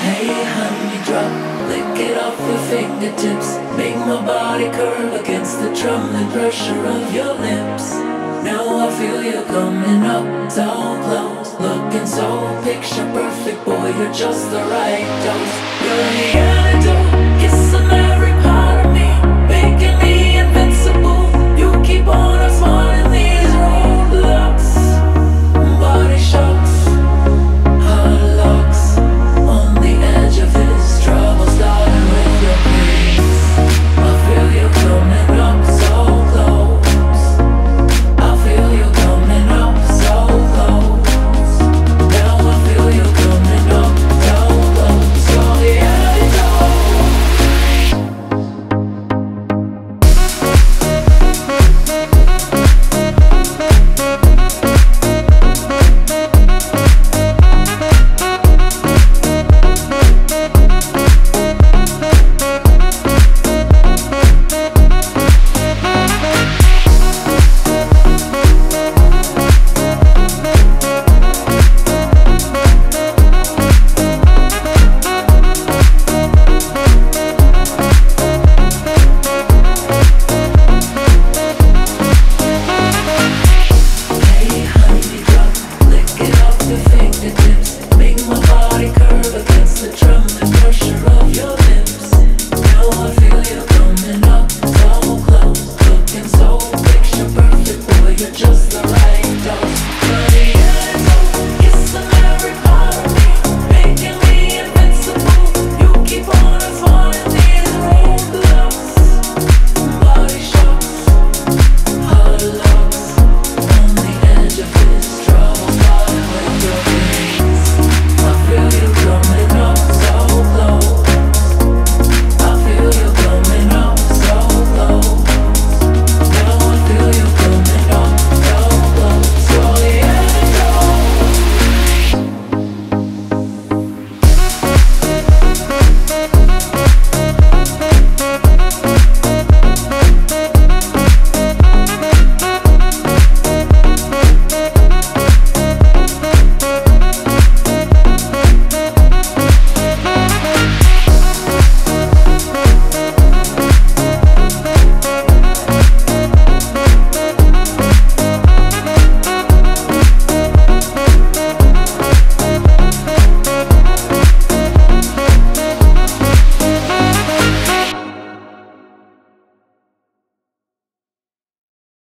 Hey honey, drop, lick it off your fingertips. Make my body curve against the trembling pressure of your lips. Now I feel you coming up so close, looking so picture perfect. Boy, you're just the right dose. You're the antidote.